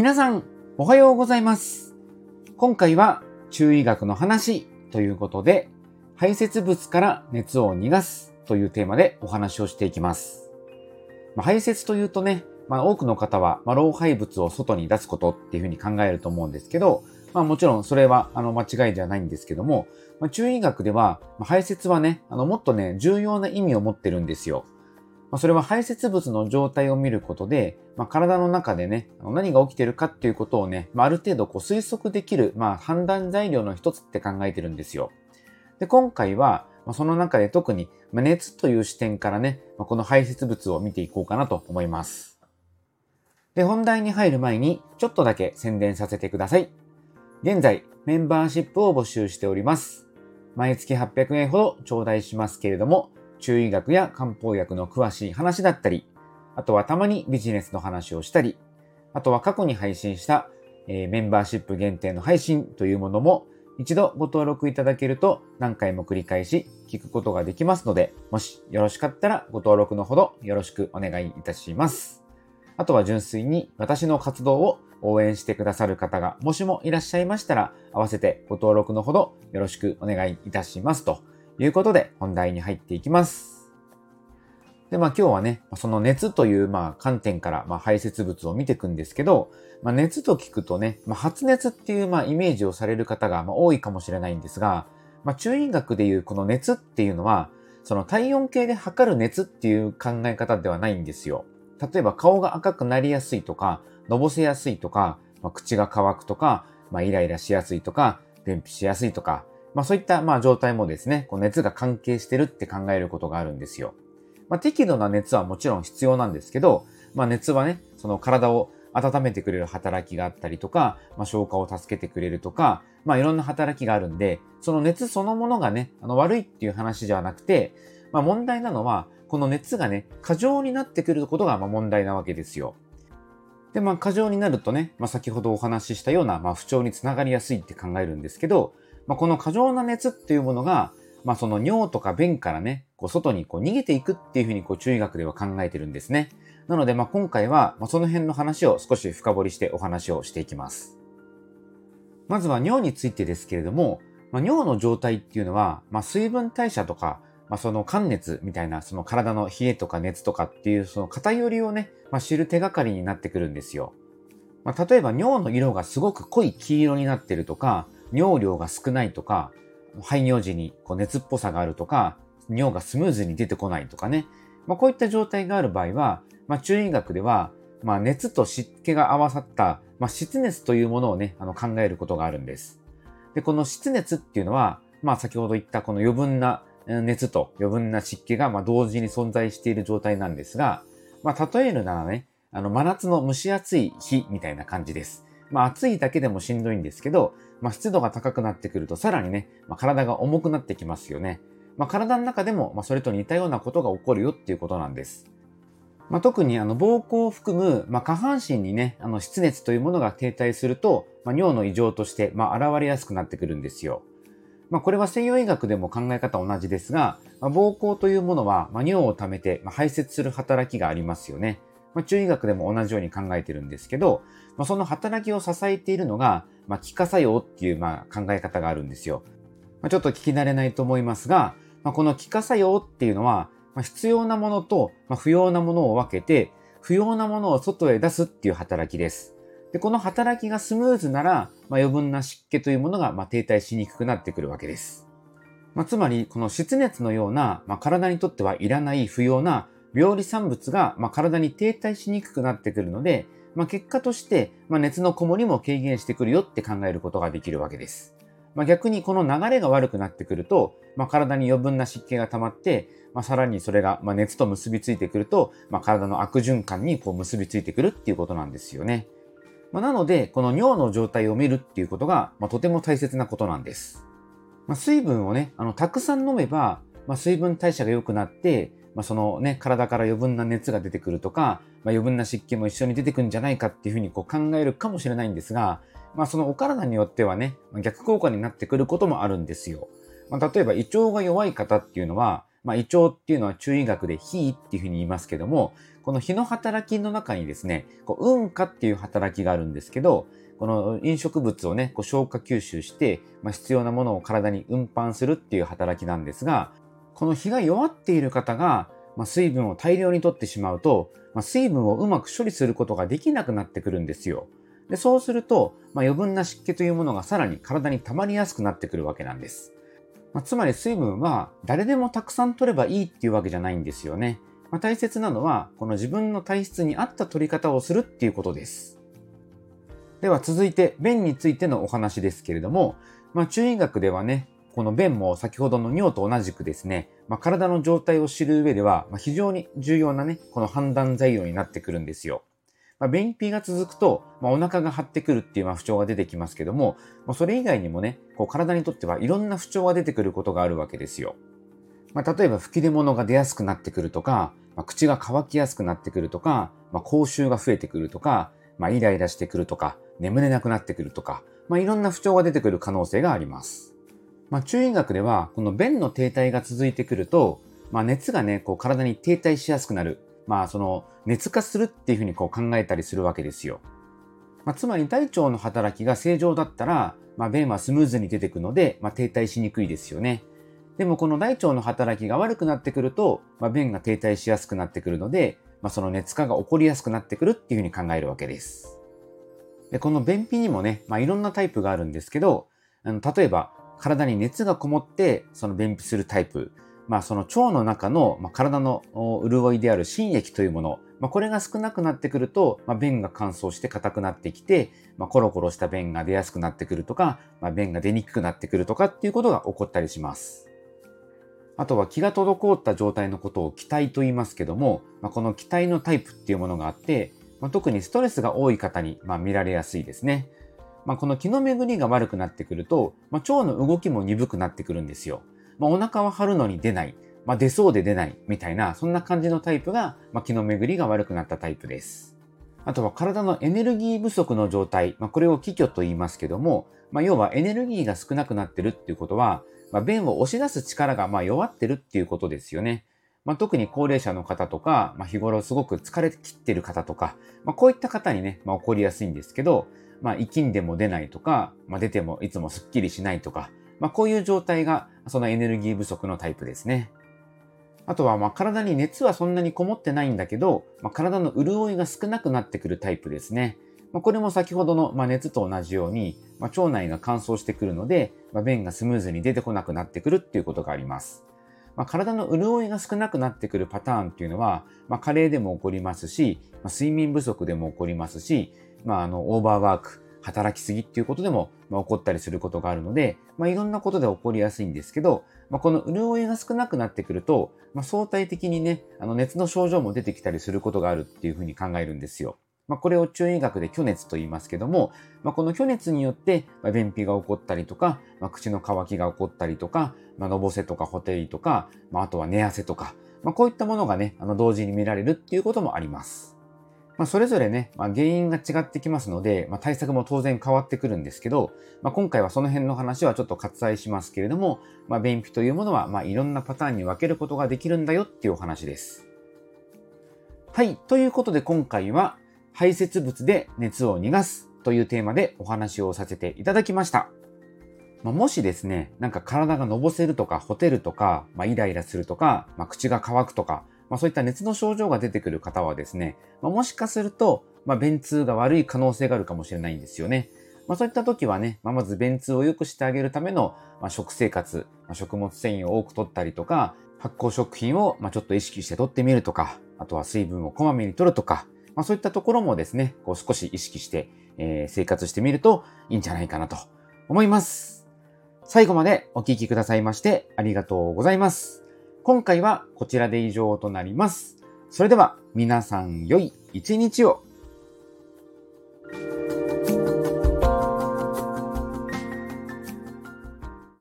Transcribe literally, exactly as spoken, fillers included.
皆さん、おはようございます。今回は中医学の話ということで、排泄物から熱を逃がすというテーマでお話をしていきます。まあ、排泄というとね、まあ、多くの方は、まあ、老廃物を外に出すことっていうふうに考えると思うんですけど、まあ、もちろんそれはあの間違いではないんですけども、まあ、中医学では、まあ、排泄はね、あのもっとね、重要な意味を持ってるんですよ。まあ、それは排泄物の状態を見ることで、まあ、体の中でね、何が起きているかっていうことをね、まあ、ある程度こう推測できる、まあ、判断材料の一つって考えてるんですよ。で、今回は、まあ、その中で特に、まあ、熱という視点からね、まあ、この排泄物を見ていこうかなと思います。で、本題に入る前に、ちょっとだけ宣伝させてください。現在、メンバーシップを募集しております。毎月はっぴゃくえんほど頂戴しますけれども、中医学や漢方薬の詳しい話だったり、あとはたまにビジネスの話をしたり、あとは過去に配信した、えー、メンバーシップ限定の配信というものも一度ご登録いただけると何回も繰り返し聞くことができますので、もしよろしかったらご登録のほどよろしくお願いいたします。あとは純粋に私の活動を応援してくださる方がもしもいらっしゃいましたら、合わせてご登録のほどよろしくお願いいたしますということで本題に入っていきます。で、まあ今日はね、その熱というまあ観点からまあ排泄物を見ていくんですけど、まあ、熱と聞くとね、まあ、発熱っていうまあイメージをされる方がまあ多いかもしれないんですが、まあ、中医学でいうこの熱っていうのは、その体温計で測る熱っていう考え方ではないんですよ。例えば顔が赤くなりやすいとか、のぼせやすいとか、まあ、口が乾くとか、まあ、イライラしやすいとか、便秘しやすいとか、まあそういったまあ状態もですね、こう熱が関係してるって考えることがあるんですよ。まあ、適度な熱はもちろん必要なんですけど、まあ熱はね、その体を温めてくれる働きがあったりとか、まあ、消化を助けてくれるとか、まあいろんな働きがあるんで、その熱そのものがね、あの悪いっていう話ではなくて、まあ問題なのは、この熱がね、過剰になってくることがまあ問題なわけですよ。で、まあ過剰になるとね、まあ先ほどお話ししたようなまあ不調につながりやすいって考えるんですけど、まあこの過剰な熱っていうものが、まあその尿とか便からね、こう外にこう逃げていくっていうふうにこう中医学では考えてるんですね。なのでまあ今回はまあその辺の話を少し深掘りしてお話をしていきます。まずは尿についてですけれども、まあ、尿の状態っていうのは、まあ、水分代謝とか、まあ、その寒熱みたいなその体の冷えとか熱とかっていうその偏りをね、まあ、知る手がかりになってくるんですよ。まあ、例えば尿の色がすごく濃い黄色になってるとか、尿量が少ないとか、排尿時にこう熱っぽさがあるとか、尿がスムーズに出てこないとかね、まあ、こういった状態がある場合は、まあ、中医学では、まあ、熱と湿気が合わさった、まあ、湿熱というものをね、あの考えることがあるんです。で、この湿熱っていうのは、まあ先ほど言ったこの余分な熱と余分な湿気がまあ同時に存在している状態なんですが、まあ例えるならね、あの真夏の蒸し暑い日みたいな感じです。まあ暑いだけでもしんどいんですけど、まあ湿度が高くなってくるとさらにね、まあ、体が重くなってきますよね。まあ体の中でもまあそれと似たようなことが起こるよっていうことなんです。まあ、特にあの膀胱を含む、まあ、下半身にね、あの湿熱というものが停滞すると、まあ、尿の異常として、まあ、現れやすくなってくるんですよ。まあ、これは西洋医学でも考え方同じですが、まあ、膀胱というものは、まあ、尿を溜めて、まあ、排泄する働きがありますよね。まあ、中医学でも同じように考えてるんですけど、まあ、その働きを支えているのが、まあ、気化作用っていう、まあ、考え方があるんですよ。まあ、ちょっと聞き慣れないと思いますが、まあ、この気化作用っていうのは、まあ、必要なものと、まあ、不要なものを分けて、不要なものを外へ出すっていう働きです。で、この働きがスムーズなら、まあ、余分な湿気というものが、まあ、停滞しにくくなってくるわけです。まあ、つまり、この湿熱のような、まあ、体にとってはいらない不要な病理産物が、まあ、体に停滞しにくくなってくるので、まあ、結果として、まあ、熱のこもりも軽減してくるよって考えることができるわけです。まあ、逆にこの流れが悪くなってくると、まあ、体に余分な湿気が溜まって、まあ、さらにそれがまあ熱と結びついてくると、まあ、体の悪循環にこう結びついてくるっていうことなんですよね。まあ、なので、この尿の状態を見るっていうことが、まあ、とても大切なことなんです。まあ、水分をね、あのたくさん飲めば、まあ、水分代謝が良くなって、まあ、そのね、体から余分な熱が出てくるとか、まあ、余分な湿気も一緒に出てくるんじゃないかっていうふうにこう考えるかもしれないんですが、まあ、そのお体によってはね、逆効果になってくることもあるんですよ。まあ、例えば胃腸が弱い方っていうのは、 まあ、胃腸っていうのは中医学で脾っていうふうに言いますけども、この脾の働きの中にですね、こう運化っていう働きがあるんですけど、この飲食物をね、こう消化吸収して、まあ、必要なものを体に運搬するっていう働きなんですが、この脾が弱っている方が、まあ、水分を大量に取ってしまうと、まあ、水分をうまく処理することができなくなってくるんですよ。で、そうすると、まあ、余分な湿気というものがさらに体に溜まりやすくなってくるわけなんです。まあ、つまり水分は誰でもたくさん取ればいいっていうわけじゃないんですよね。まあ、大切なのは、この自分の体質に合った取り方をするっていうことです。では続いて、便についてのお話ですけれども、まあ、中医学ではね、この便も先ほどの尿と同じくですね、まあ、体の状態を知る上では、まあ、非常に重要なね、この判断材料になってくるんですよ。まあ、便秘が続くと、まあ、お腹が張ってくるっていうまあ不調が出てきますけども、まあ、それ以外にもね、こう体にとってはいろんな不調が出てくることがあるわけですよ。まあ、例えば吹き出物が出やすくなってくるとか、まあ、口が乾きやすくなってくるとか、まあ、口臭が増えてくるとか、まあ、イライラしてくるとか、眠れなくなってくるとか、まあ、いろんな不調が出てくる可能性があります。まあ、中医学では、この便の停滞が続いてくると、まあ、熱がね、こう体に停滞しやすくなる。まあ、その、熱化するっていうふうにこう考えたりするわけですよ。まあ、つまり大腸の働きが正常だったら、まあ、便はスムーズに出てくるので、まあ、停滞しにくいですよね。でもこの大腸の働きが悪くなってくると、まあ、便が停滞しやすくなってくるので、まあ、その熱化が起こりやすくなってくるっていうふうに考えるわけです。で、この便秘にもね、まあ、いろんなタイプがあるんですけど、あの例えば体に熱がこもってその便秘するタイプ、まあ、その腸の中の、まあ、体の潤いである心液というもの、まあ、これが少なくなってくると、まあ、便が乾燥して硬くなってきて、まあ、コロコロした便が出やすくなってくるとか、まあ、便が出にくくなってくるとかっていうことが起こったりします。あとは気が滞った状態のことを気滞と言いますけども、まあ、この気滞のタイプっていうものがあって、まあ、特にストレスが多い方に、まあ、見られやすいですね。まあ、この気の巡りが悪くなってくると、まあ、腸の動きも鈍くなってくるんですよ。まあ、お腹は張るのに出ない、まあ、出そうで出ないみたいな、そんな感じのタイプが、まあ、気の巡りが悪くなったタイプです。あとは体のエネルギー不足の状態、まあ、これを気虚と言いますけども、まあ、要はエネルギーが少なくなってるっていうことは、まあ、便を押し出す力がまあ弱ってるっていうことですよね。まあ、特に高齢者の方とか、まあ、日頃すごく疲れ切ってる方とか、まあ、こういった方にね、まあ、起こりやすいんですけど、まあ、息んでも出ないとか、まあ、出てもいつもすっきりしないとか、まあ、こういう状態がそのエネルギー不足のタイプですね。あとはまあ体に熱はそんなにこもってないんだけど、まあ、体の潤いが少なくなってくるタイプですね。まあ、これも先ほどのまあ熱と同じように、まあ、腸内が乾燥してくるので、まあ、便がスムーズに出てこなくなってくるっていうことがあります。まあ、体の潤いが少なくなってくるパターンっていうのは、まあ、加齢でも起こりますし、まあ、睡眠不足でも起こりますし、まあ、あのオーバーワーク、働きすぎっていうことでも、まあ、起こったりすることがあるので、まあ、いろんなことで起こりやすいんですけど、まあ、この潤いが少なくなってくると、まあ、相対的にね、あの熱の症状も出てきたりすることがあるっていうふうに考えるんですよ。まあ、これを中医学で虚熱と言いますけども、まあ、この虚熱によって、まあ、便秘が起こったりとか、まあ、口の渇きが起こったりとか、まあのぼせとかほてりとか、まあ、あとは寝汗とか、まあ、こういったものがね、あの同時に見られるっていうこともあります。まあ、それぞれね、まあ、原因が違ってきますので、まあ、対策も当然変わってくるんですけど、まあ、今回はその辺の話はちょっと割愛しますけれども、まあ、便秘というものは、まあ、いろんなパターンに分けることができるんだよっていうお話です。はい。ということで今回は、排泄物で熱を逃がすというテーマでお話をさせていただきました。まあ、もしですね、なんか体がのぼせるとか、ほてるとか、まあ、イライラするとか、まあ、口が乾くとか、まあ、そういった熱の症状が出てくる方はですね、まあ、もしかすると、まあ、便通が悪い可能性があるかもしれないんですよね。まあ、そういった時はね、まあ、まず便通を良くしてあげるための、まあ、食生活、まあ、食物繊維を多く摂ったりとか、発酵食品をまあちょっと意識して摂ってみるとか、あとは水分をこまめに摂るとか、まあ、そういったところもですね、こう少し意識して、えー、生活してみるといいんじゃないかなと思います。最後までお聞きくださいましてありがとうございます。今回はこちらで以上となります。それでは皆さん良い一日を。